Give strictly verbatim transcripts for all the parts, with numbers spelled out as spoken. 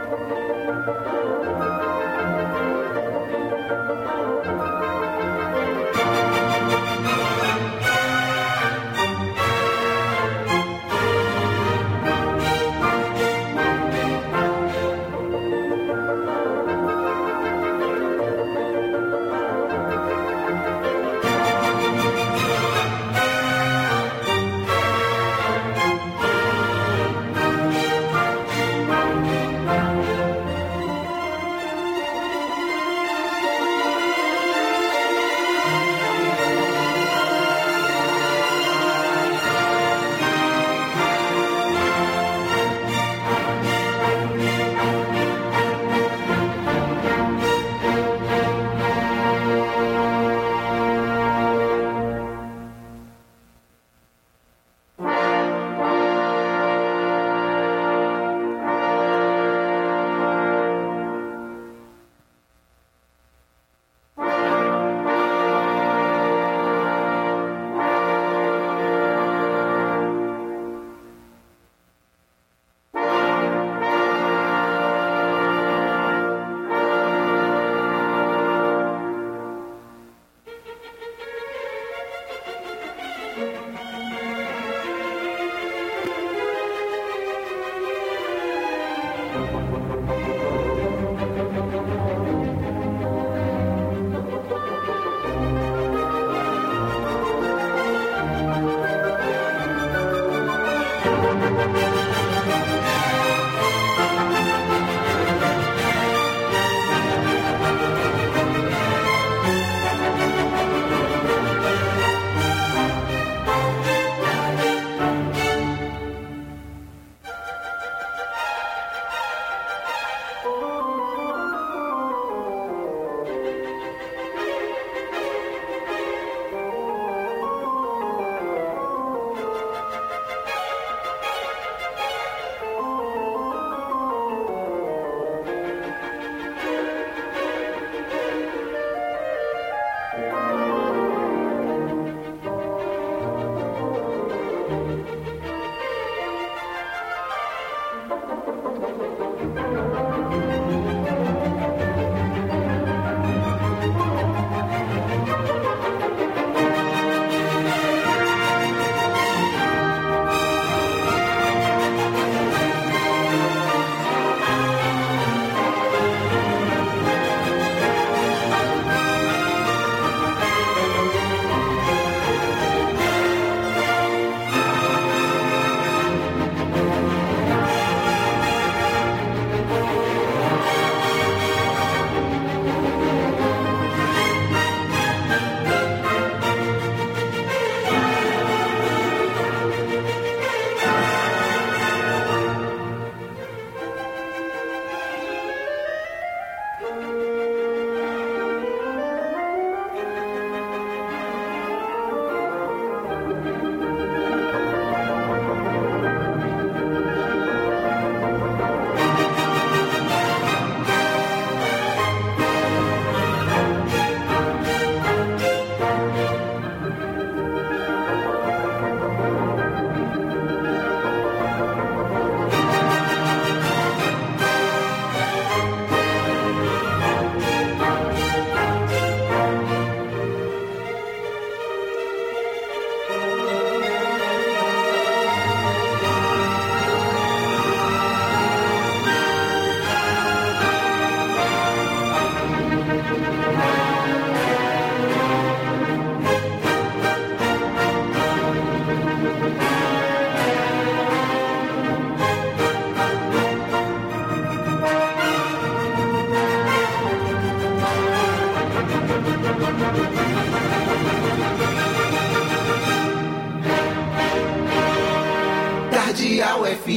Cardeal F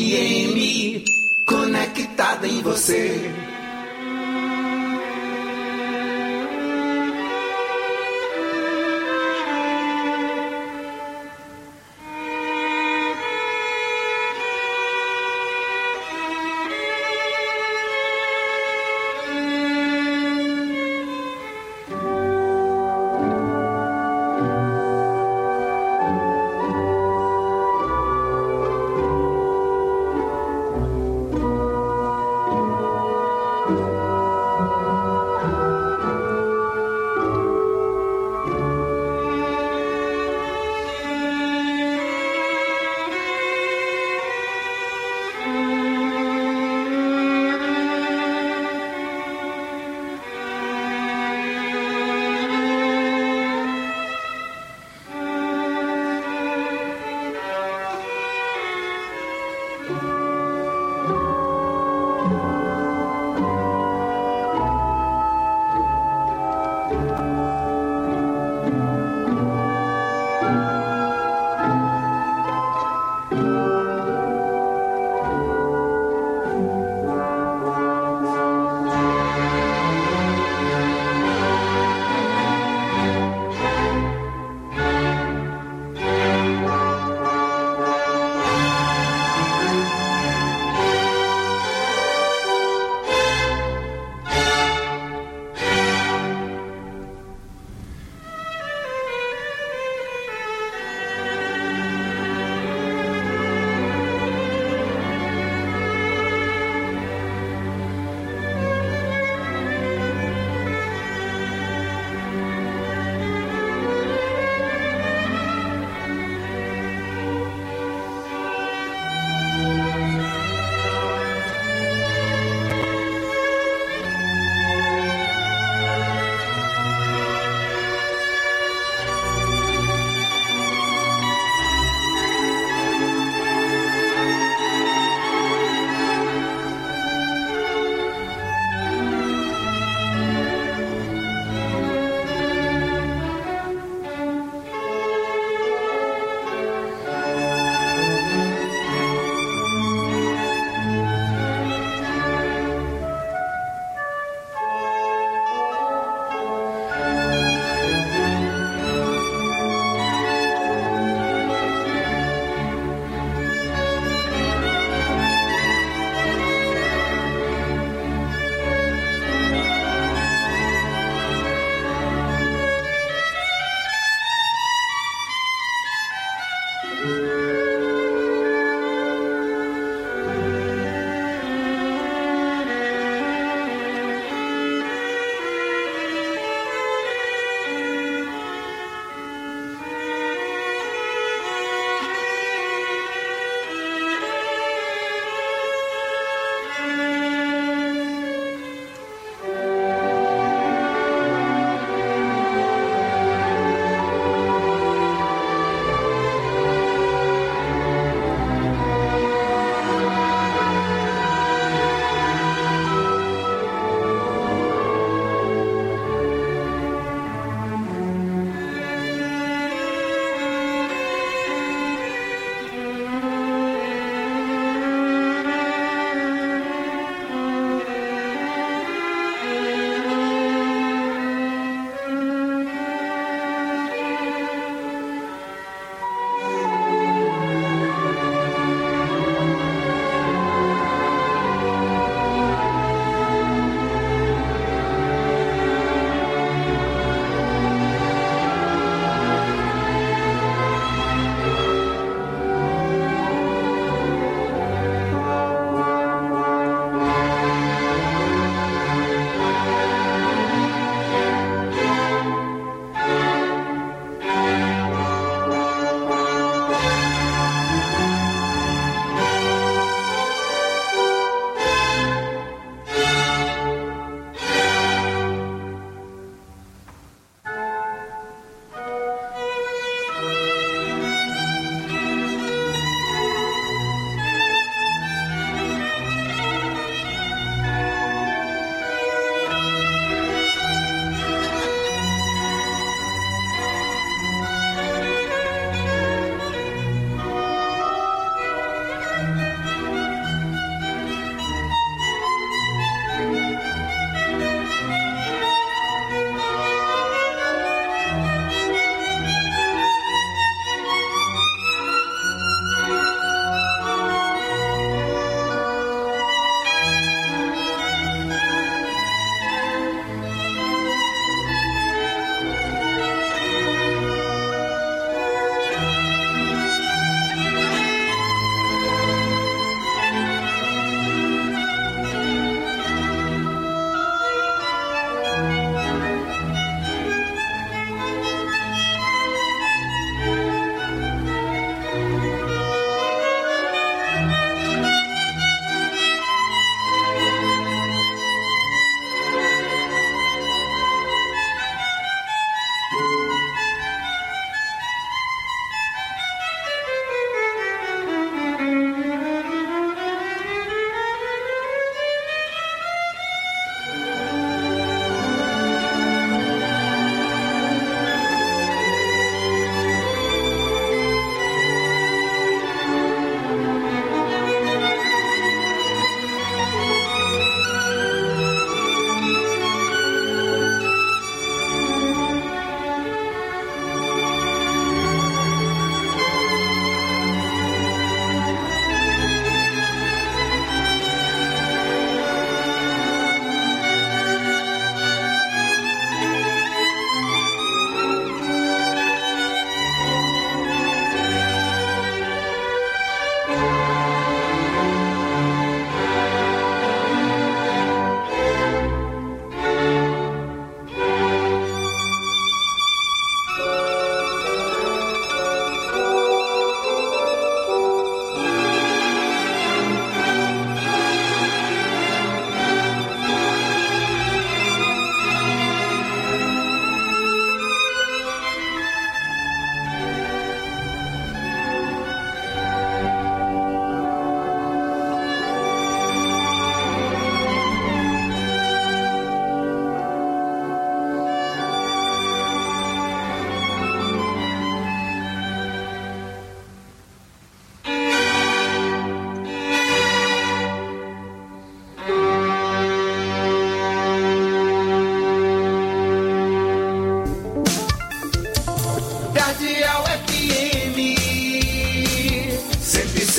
M, conectada em você.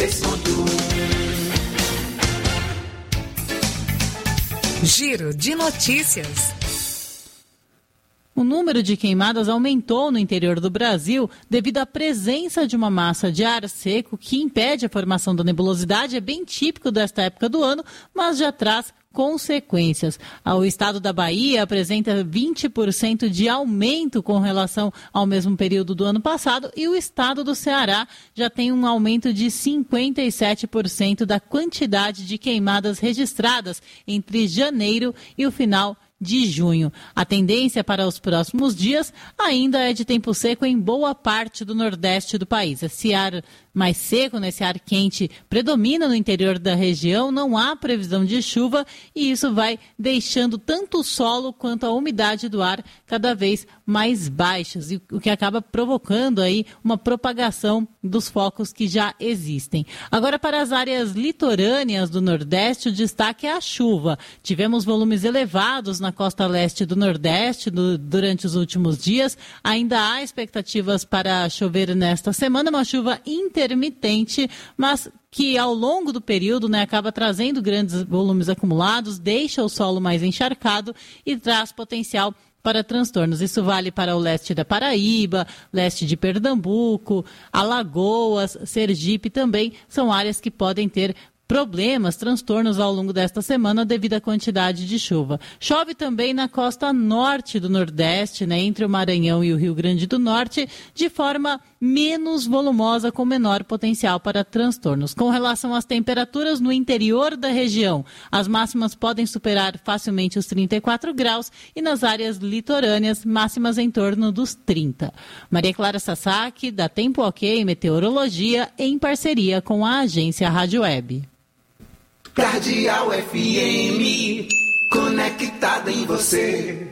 seis ponto um. Giro de notícias. O número de queimadas aumentou no interior do Brasil devido à presença de uma massa de ar seco que impede a formação da nebulosidade. É bem típico desta época do ano, mas já traz consequências. O estado da Bahia apresenta vinte por cento de aumento com relação ao mesmo período do ano passado e o estado do Ceará já tem um aumento de cinquenta e sete por cento da quantidade de queimadas registradas entre janeiro e o final de junho. A tendência para os próximos dias ainda é de tempo seco em boa parte do nordeste do país. Esse ar mais seco, né, esse ar quente, predomina no interior da região, não há previsão de chuva e isso vai deixando tanto o solo quanto a umidade do ar cada vez mais baixas, e o que acaba provocando aí uma propagação dos focos que já existem. Agora, para as áreas litorâneas do Nordeste, o destaque é a chuva. Tivemos volumes elevados na costa leste do Nordeste do, durante os últimos dias. Ainda há expectativas para chover nesta semana, uma chuva intermitente, mas que ao longo do período, né, acaba trazendo grandes volumes acumulados, deixa o solo mais encharcado e traz potencial para transtornos. Isso vale para o leste da Paraíba, leste de Pernambuco, Alagoas, Sergipe também são áreas que podem ter problemas, transtornos ao longo desta semana devido à quantidade de chuva. Chove também na costa norte do Nordeste, né, entre o Maranhão e o Rio Grande do Norte, de forma menos volumosa, com menor potencial para transtornos. Com relação às temperaturas no interior da região, as máximas podem superar facilmente os trinta e quatro graus e nas áreas litorâneas, máximas em torno dos trinta. Maria Clara Sasaki, da Tempo Ok Meteorologia, em parceria com a agência Rádio Web. Cardeal F M, conectada em você.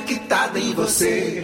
conectada em você.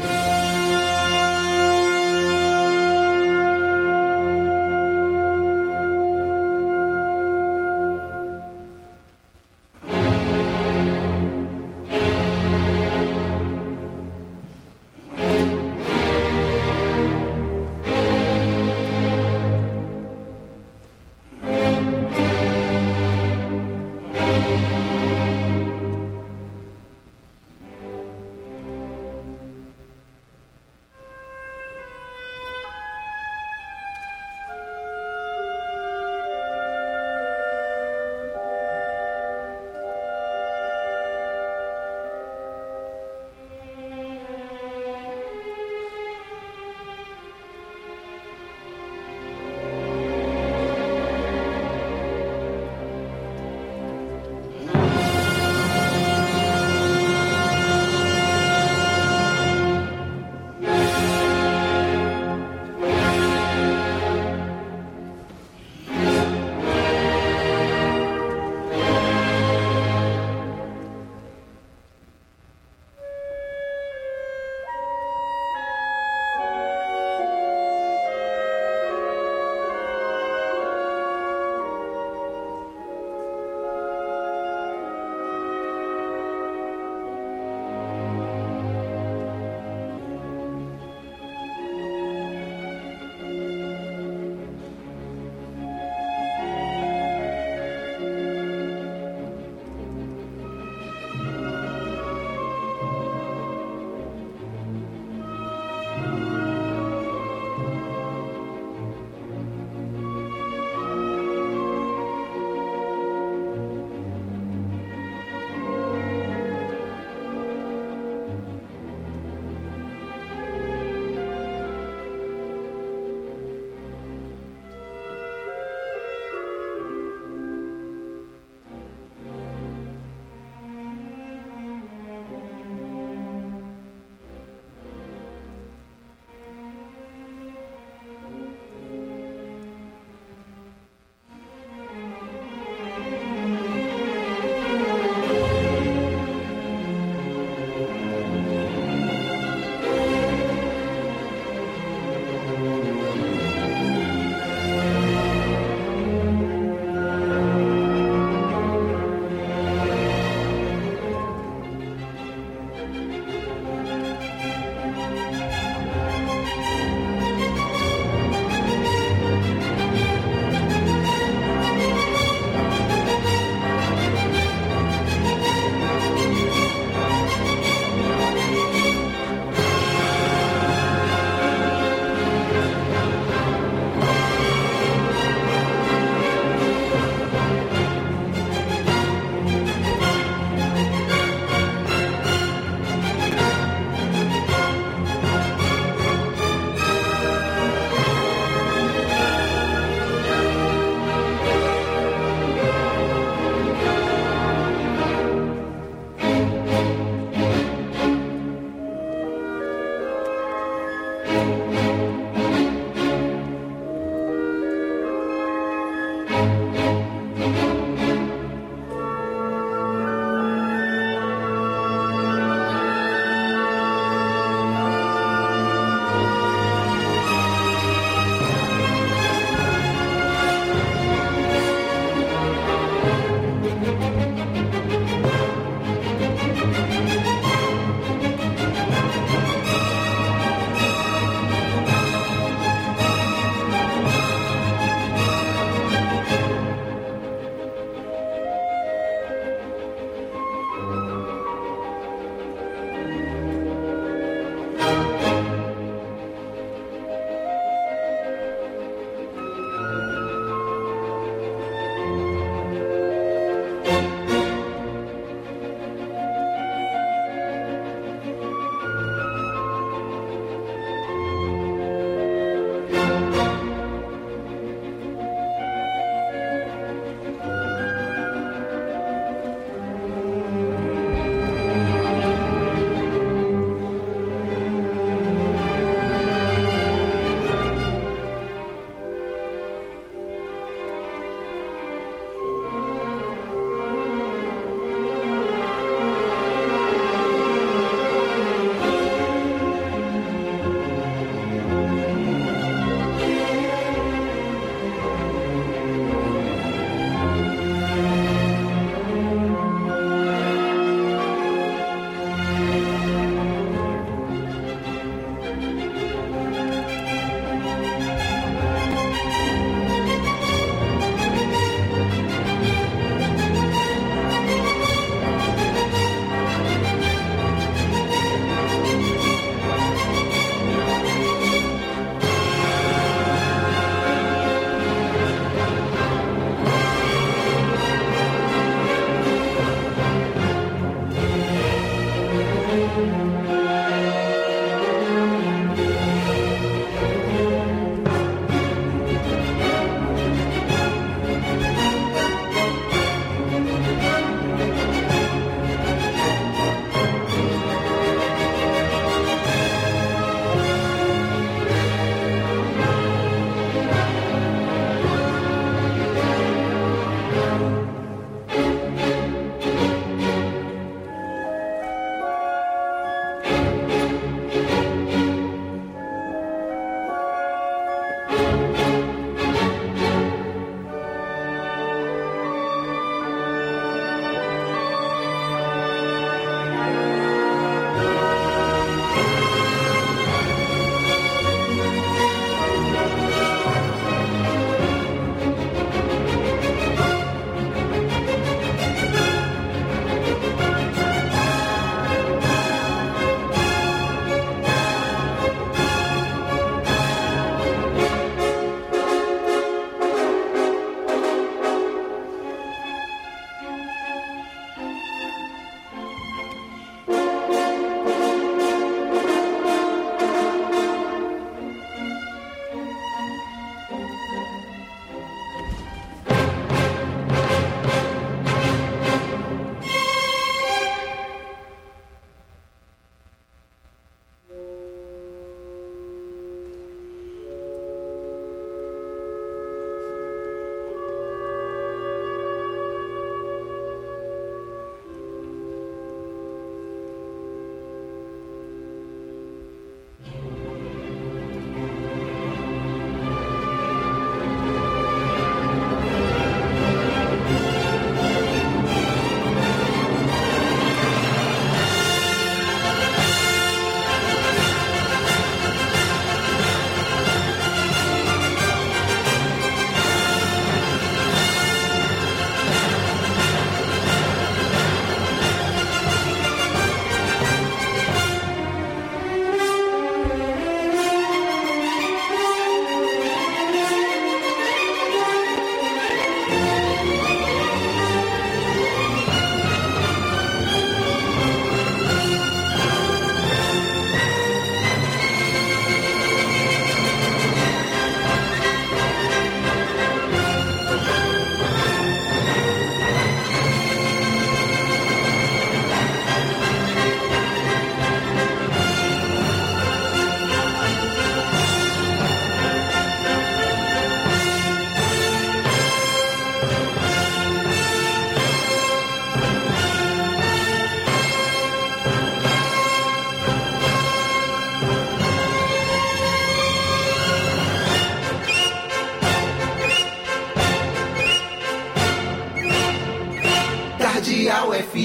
Cardeal F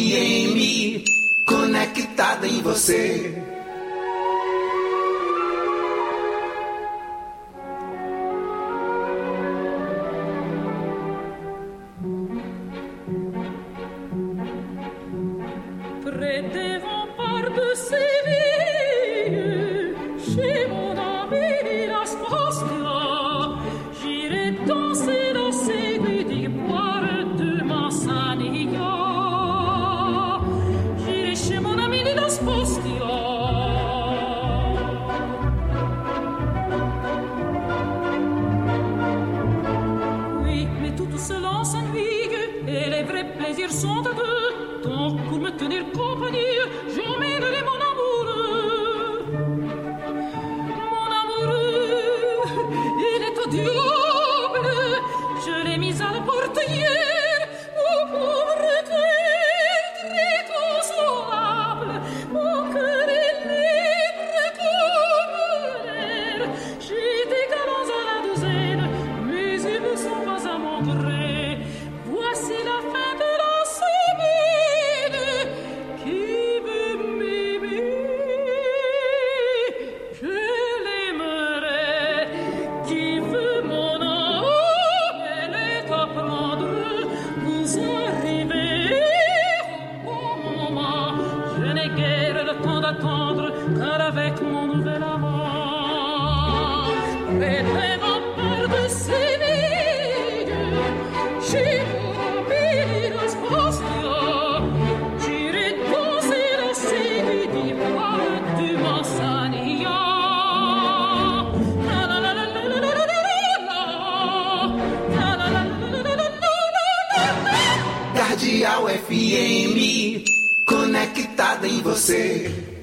M, conectada em você. Près des remparts de Séville, chez mon ami Las Postas, j'irai danser dans ces rues d'ivoire de Manzanilla. J'irai chez mon ami Las Postas. Oui, mais tout cela s'ennuie et les vrais plaisirs sont à deux. Donc pour me tenir compagnie, j'emmènerai mon amoureux. Mon amoureux, il est au diable. Je l'ai mis à la portière. Mon pauvre cœur très consolable. Mon cœur est libre comme l'air. J'ai des galants à la douzaine, mais ils ne sont pas à mon gré. Voici la fin de la semaine. Qui veut m'aimer, je l'aimerai. Qui veut mon âme, elle est à prendre. Vous arrivez au bon moment. Je n'ai guère le temps d'attendre, car avec mon nouvel amant, près des remparts de Séville, chez mon ami Las Postas, j'irai danser dans ces rues d'ivoire. você.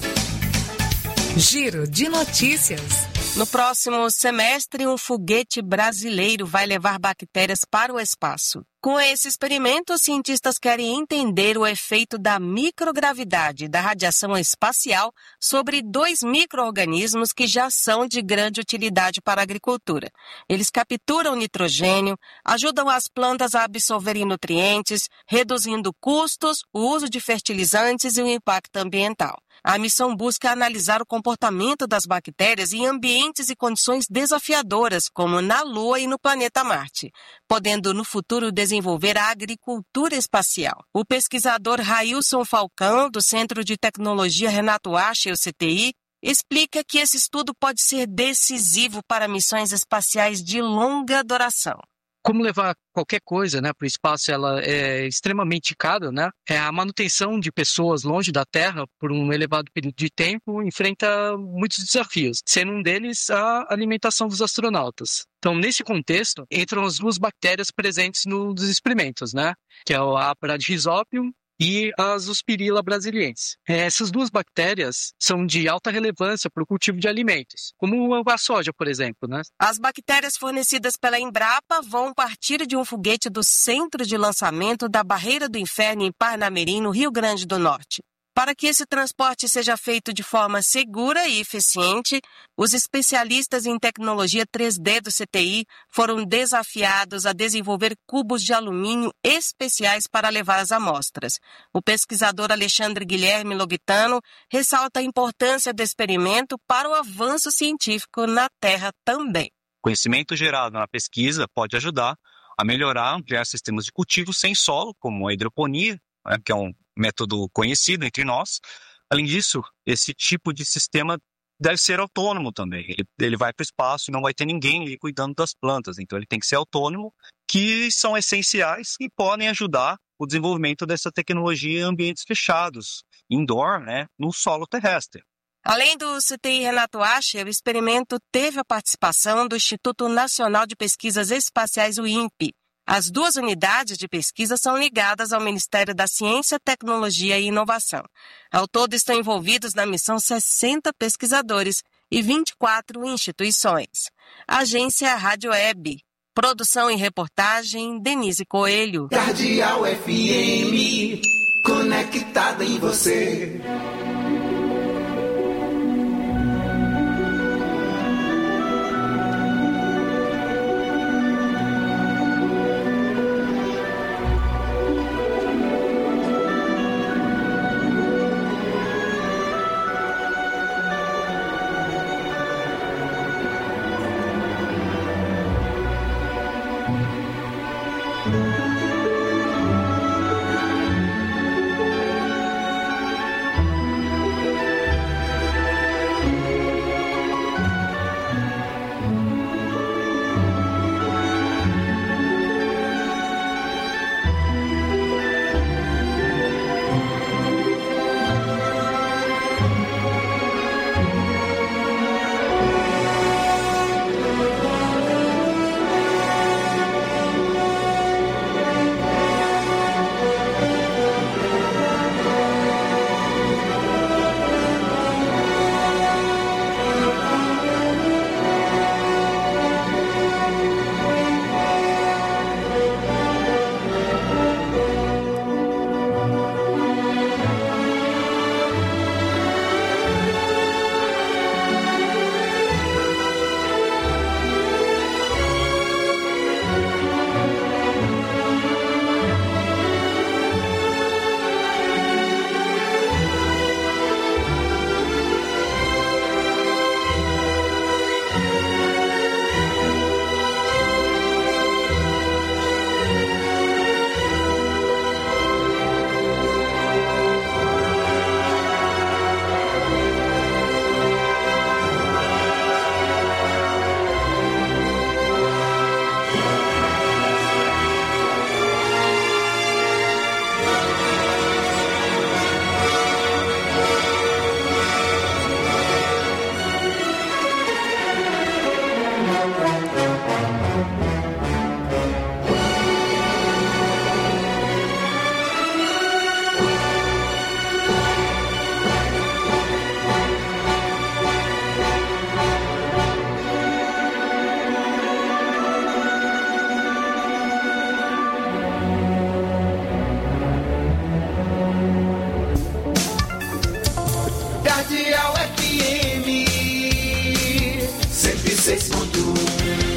Giro de notícias. No próximo semestre, um foguete brasileiro vai levar bactérias para o espaço. Com esse experimento, os cientistas querem entender o efeito da microgravidade e da radiação espacial sobre dois micro-organismos que já são de grande utilidade para a agricultura. Eles capturam nitrogênio, ajudam as plantas a absorverem nutrientes, reduzindo custos, o uso de fertilizantes e o impacto ambiental. A missão busca analisar o comportamento das bactérias em ambientes e condições desafiadoras, como na Lua e no planeta Marte, podendo no futuro desenvolver a agricultura espacial. O pesquisador Railson Falcão, do Centro de Tecnologia Renato Acha, o C T I, explica que esse estudo pode ser decisivo para missões espaciais de longa duração. Como levar qualquer coisa, né, para o espaço, ela é extremamente cara, né? É, a manutenção de pessoas longe da Terra por um elevado período de tempo enfrenta muitos desafios, sendo um deles a alimentação dos astronautas. Então, nesse contexto, entram as duas bactérias presentes nos experimentos, né? Que é a Bradyrhizobium e a Zospirilla brasiliensis. Essas duas bactérias são de alta relevância para o cultivo de alimentos, como a soja, por exemplo, né? As bactérias fornecidas pela Embrapa vão partir de um foguete do Centro de Lançamento da Barreira do Inferno em Parnamirim, no Rio Grande do Norte. Para que esse transporte seja feito de forma segura e eficiente, os especialistas em tecnologia três D do C T I foram desafiados a desenvolver cubos de alumínio especiais para levar as amostras. O pesquisador Alexandre Guilherme Logitano ressalta a importância do experimento para o avanço científico na Terra também. Conhecimento gerado na pesquisa pode ajudar a melhorar, ampliar sistemas de cultivo sem solo, como a hidroponia, né, que é um método conhecido entre nós. Além disso, esse tipo de sistema deve ser autônomo também. Ele, ele vai para o espaço e não vai ter ninguém ali cuidando das plantas. Então, ele tem que ser autônomo, que são essenciais e podem ajudar o desenvolvimento dessa tecnologia em ambientes fechados, indoor, né, no solo terrestre. Além do C T I Renato Acha, o experimento teve a participação do Instituto Nacional de Pesquisas Espaciais, o INPE. As duas unidades de pesquisa são ligadas ao Ministério da Ciência, Tecnologia e Inovação. Ao todo estão envolvidos na missão sessenta pesquisadores e vinte e quatro instituições. Agência Rádio Web. Produção e reportagem, Denise Coelho. Cardeal F M, conectada em você. seis ponto um.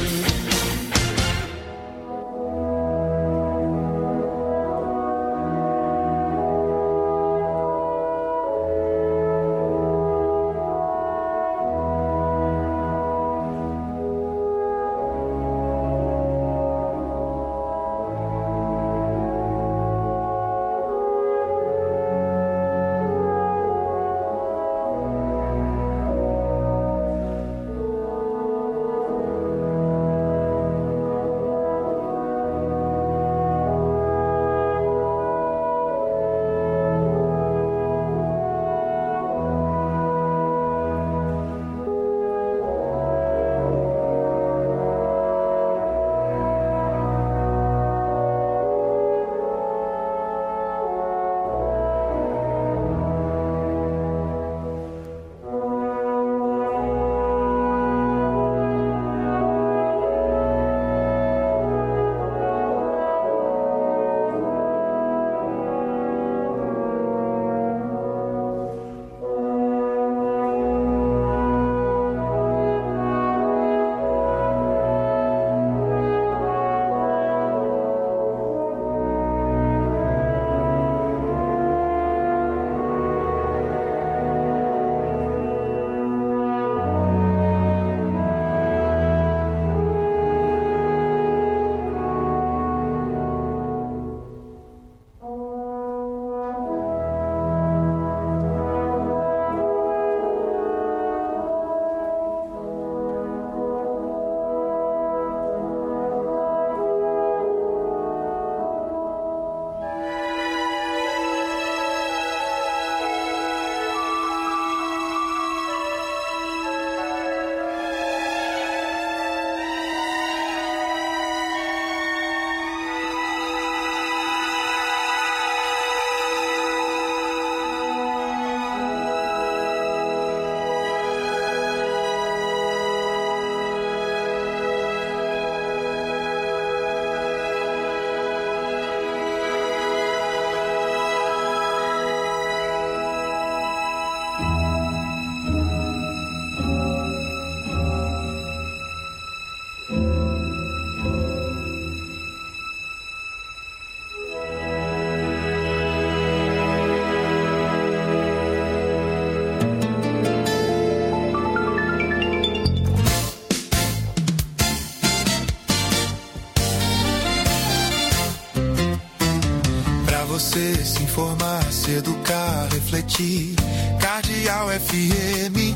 Você se informar, se educar, refletir. Cardeal F M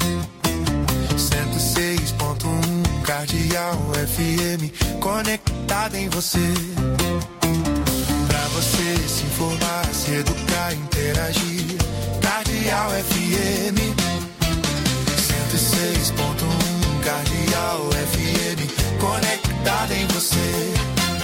cento e seis ponto um. Cardeal F M conectada em você. Pra você se informar, se educar, interagir. Cardeal F M cento e seis ponto um. Cardeal F M conectada em você.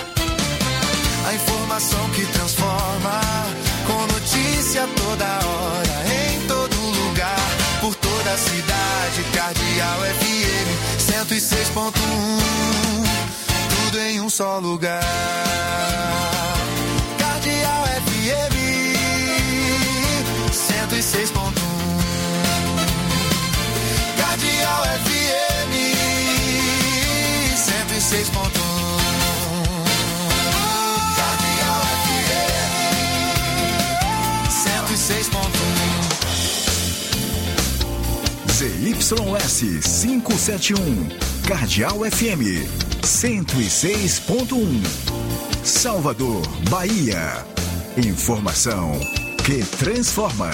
A informação que transforma, com notícia toda hora, em todo lugar, por toda a cidade. Cardeal F M cento e seis ponto um, tudo em um só lugar. Cardeal F M cento e seis ponto um. Cardeal F M cento e seis ponto um. Z Y S quinhentos e setenta e um, Cardeal F M cento e seis ponto um, Salvador, Bahia. Informação que transforma.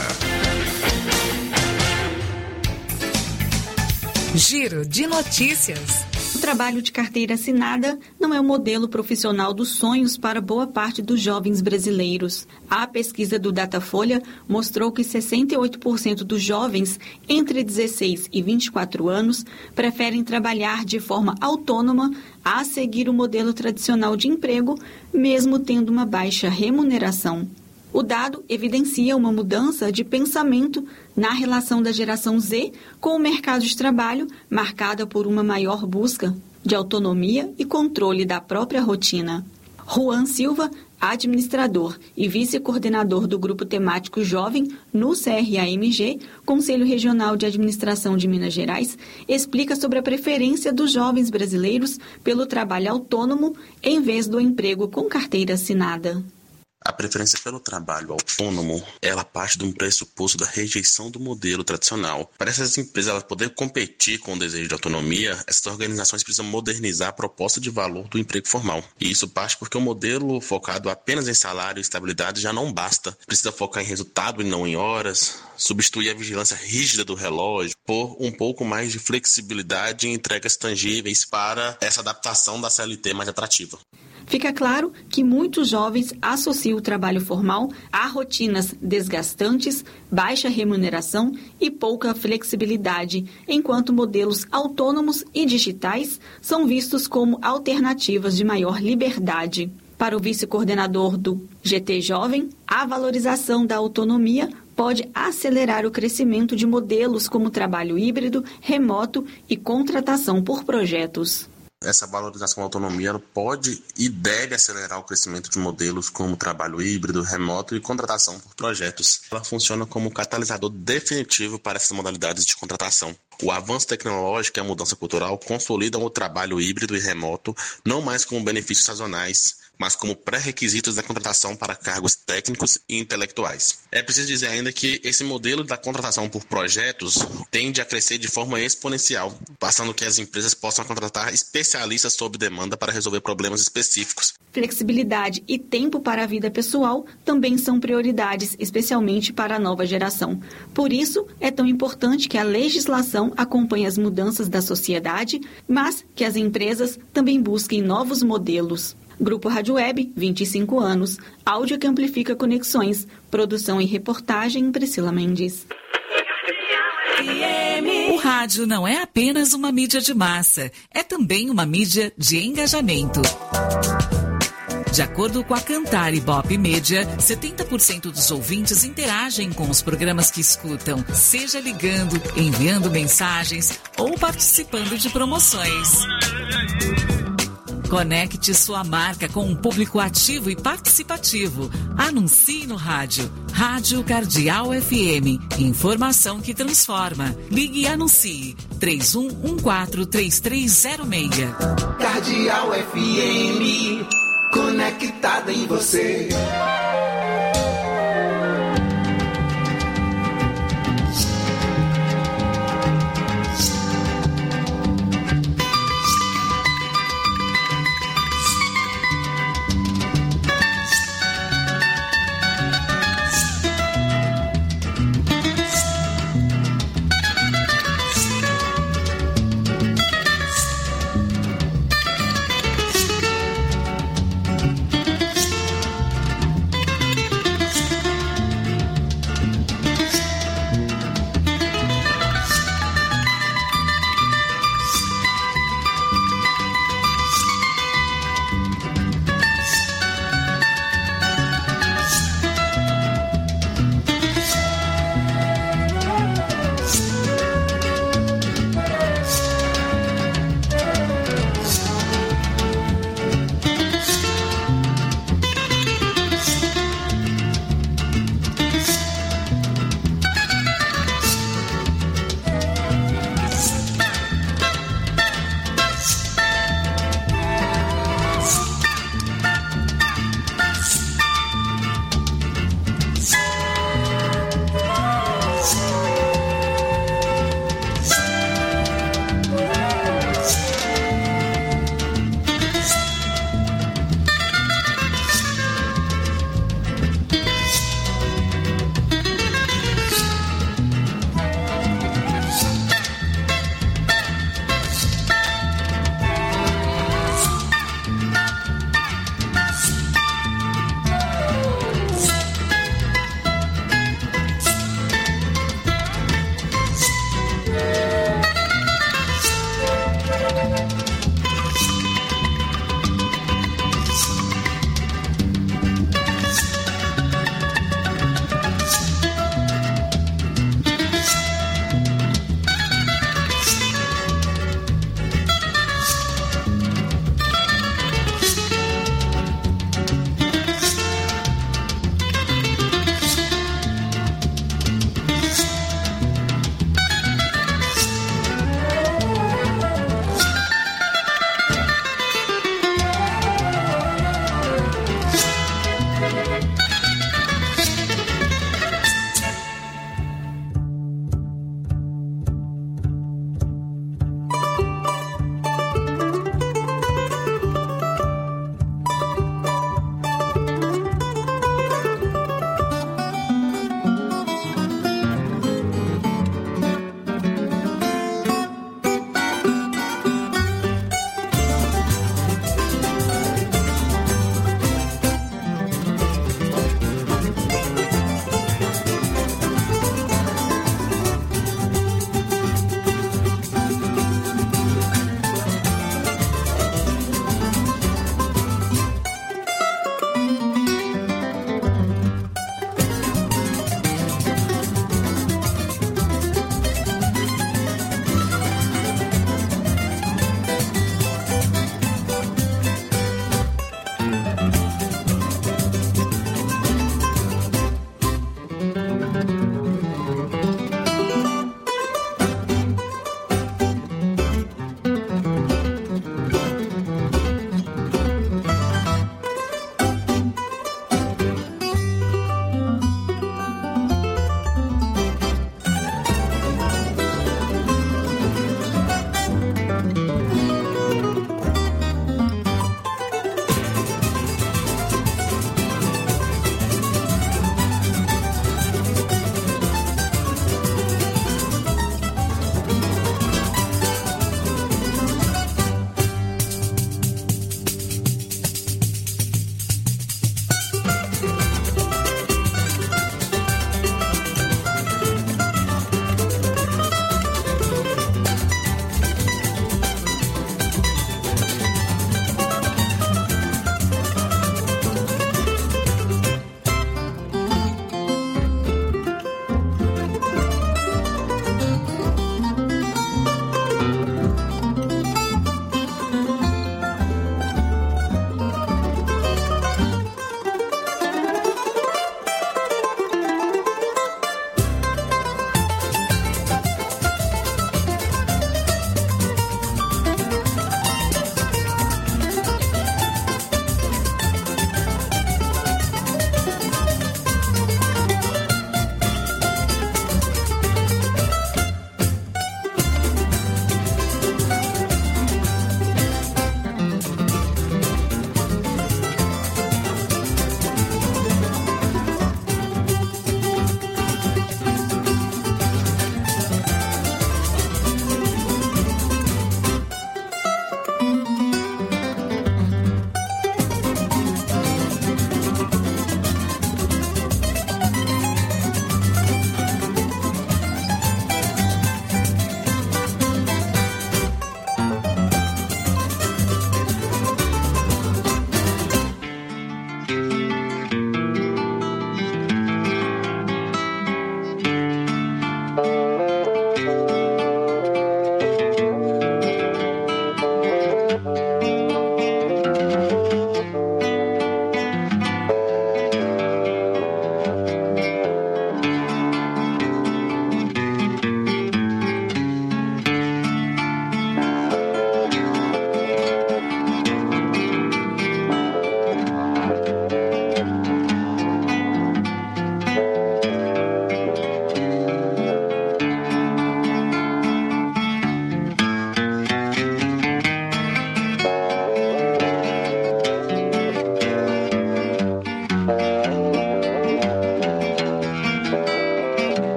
Giro de notícias. O trabalho de carteira assinada não é o modelo profissional dos sonhos para boa parte dos jovens brasileiros. A pesquisa do Datafolha mostrou que sessenta e oito por cento dos jovens entre dezesseis e vinte e quatro anos preferem trabalhar de forma autônoma a seguir o modelo tradicional de emprego, mesmo tendo uma baixa remuneração. O dado evidencia uma mudança de pensamento na relação da geração Z com o mercado de trabalho, marcada por uma maior busca de autonomia e controle da própria rotina. Juan Silva, administrador e vice-coordenador do Grupo Temático Jovem no C R A M G, Conselho Regional de Administração de Minas Gerais, explica sobre a preferência dos jovens brasileiros pelo trabalho autônomo em vez do emprego com carteira assinada. A preferência pelo trabalho autônomo, ela parte de um pressuposto da rejeição do modelo tradicional. Para essas empresas elas poderem competir com o desejo de autonomia, essas organizações precisam modernizar a proposta de valor do emprego formal. E isso parte porque o modelo focado apenas em salário e estabilidade já não basta. Precisa focar em resultado e não em horas, substituir a vigilância rígida do relógio, por um pouco mais de flexibilidade e entregas tangíveis para essa adaptação da C L T mais atrativa. Fica claro que muitos jovens associam o trabalho formal a rotinas desgastantes, baixa remuneração e pouca flexibilidade, enquanto modelos autônomos e digitais são vistos como alternativas de maior liberdade. Para o vice-coordenador do G T Jovem, a valorização da autonomia pode acelerar o crescimento de modelos como trabalho híbrido, remoto e contratação por projetos. Essa valorização da autonomia pode e deve acelerar o crescimento de modelos como trabalho híbrido, remoto e contratação por projetos. Ela funciona como catalisador definitivo para essas modalidades de contratação. O avanço tecnológico e a mudança cultural consolidam o trabalho híbrido e remoto, não mais como benefícios sazonais, mas como pré-requisitos da contratação para cargos técnicos e intelectuais. É preciso dizer ainda que esse modelo da contratação por projetos tende a crescer de forma exponencial, passando que as empresas possam contratar especialistas sob demanda para resolver problemas específicos. Flexibilidade e tempo para a vida pessoal também são prioridades, especialmente para a nova geração. Por isso, é tão importante que a legislação acompanhe as mudanças da sociedade, mas que as empresas também busquem novos modelos. Grupo Rádio Web, vinte e cinco anos. Áudio que amplifica conexões. Produção e reportagem, Priscila Mendes. O rádio não é apenas uma mídia de massa, é também uma mídia de engajamento. De acordo com a Cantar Ibope Média, setenta por cento dos ouvintes interagem com os programas que escutam, seja ligando, enviando mensagens ou participando de promoções. Conecte sua marca com um público ativo e participativo. Anuncie no rádio. Rádio Cardeal F M. Informação que transforma. Ligue e anuncie. três um um quatro, três três zero seis. Cardeal F M. Conectada em você.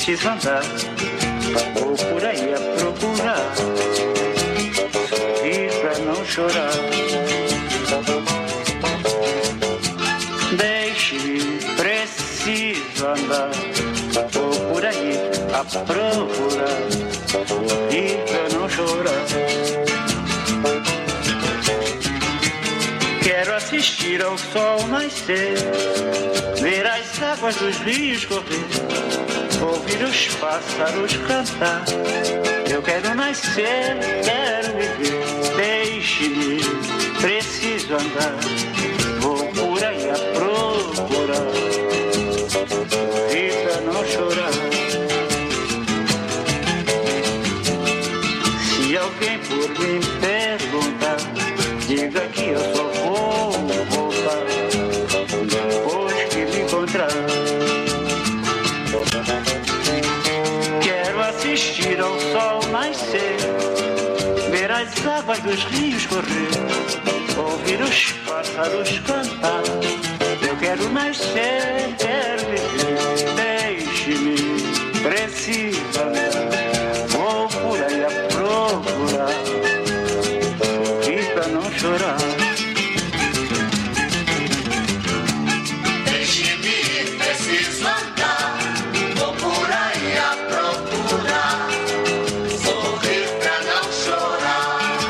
preciso andar, vou por aí a procurar, sorrir pra não chorar. Deixe-me, preciso andar, vou por aí a procurar, sorrir pra não chorar. Quero assistir ao sol nascer, ver as águas dos rios correr, ouvir os pássaros cantar. Eu quero nascer, quero viver. Deixe-me, preciso andar, vou por aí a procurar, sorrir pra não chorar. Se alguém por mim perguntar, diga que eu só vou voltar depois que me encontrar. Quero assistir ao sol nascer, ver as águas dos rios correr, ouvir os pássaros cantar. Eu quero nascer, quero viver. Deixe-me, preciso andar, vou por aí a procurar, sorrir pra não chorar. Deixe-me, preciso andar, vou por aí a procurar, sorrir pra não chorar.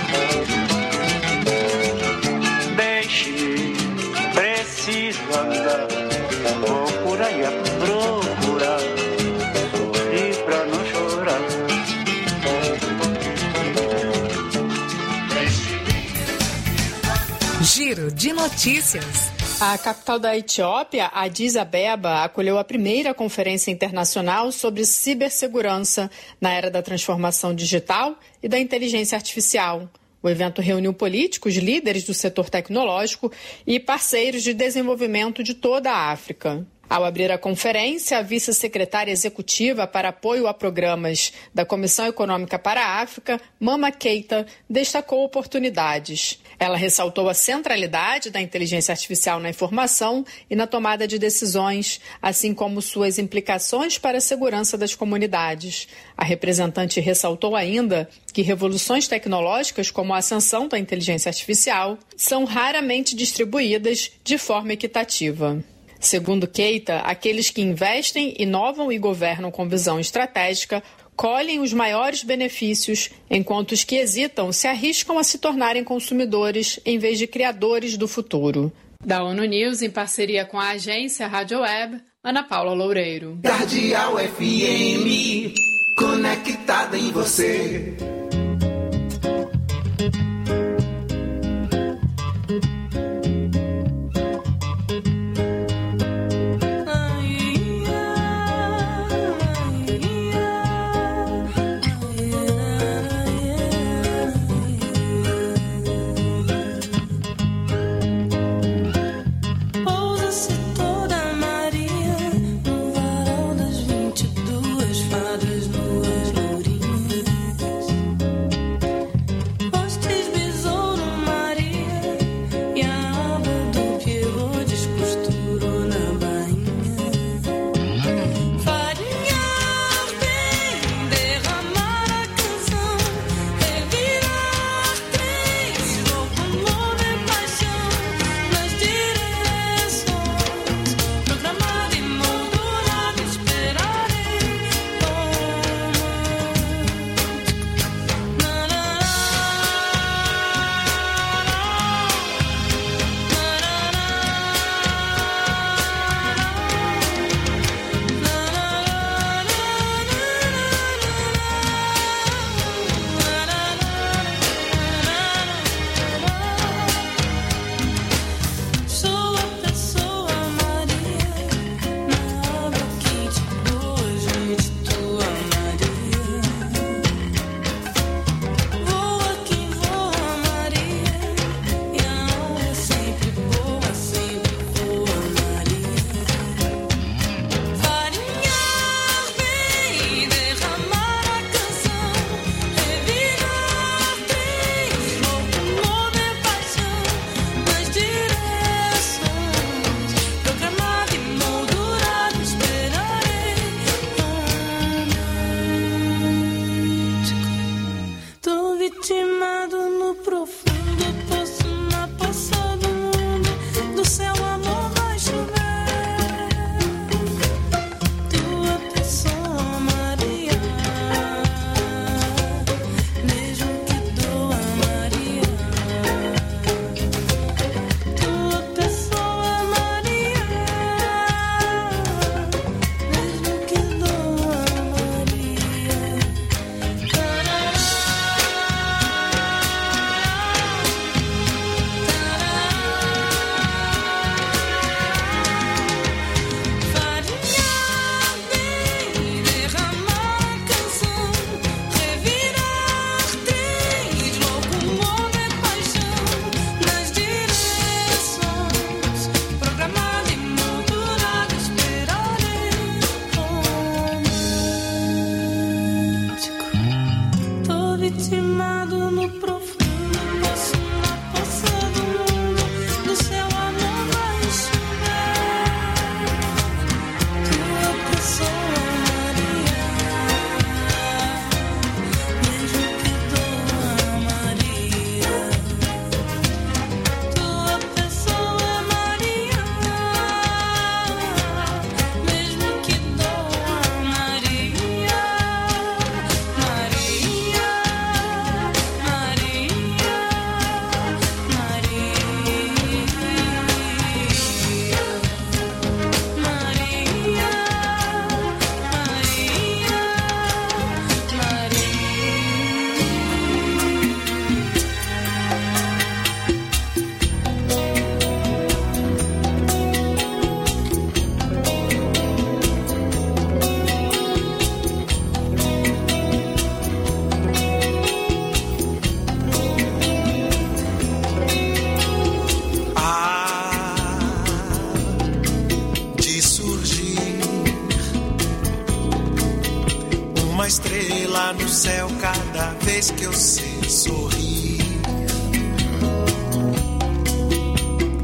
Deixe-me, preciso andar, vou por aí a procurar, sorrir pra não chorar. Giro de notícias. A capital da Etiópia, Addis Abeba, acolheu a primeira conferência internacional sobre cibersegurança na era da transformação digital e da inteligência artificial. O evento reuniu políticos, líderes do setor tecnológico e parceiros de desenvolvimento de toda a África. Ao abrir a conferência, a vice-secretária executiva para apoio a programas da Comissão Econômica para a África, Mama Keita, destacou oportunidades. Ela ressaltou a centralidade da inteligência artificial na informação e na tomada de decisões, assim como suas implicações para a segurança das comunidades. A representante ressaltou ainda que revoluções tecnológicas, como a ascensão da inteligência artificial, são raramente distribuídas de forma equitativa. Segundo Keita, aqueles que investem, inovam e governam com visão estratégica colhem os maiores benefícios, enquanto os que hesitam se arriscam a se tornarem consumidores em vez de criadores do futuro. Da ONU News, em parceria com a agência Rádio Web, Ana Paula Loureiro. Cardeal F M, conectada em você. estrela no céu cada vez que eu sei sorrir.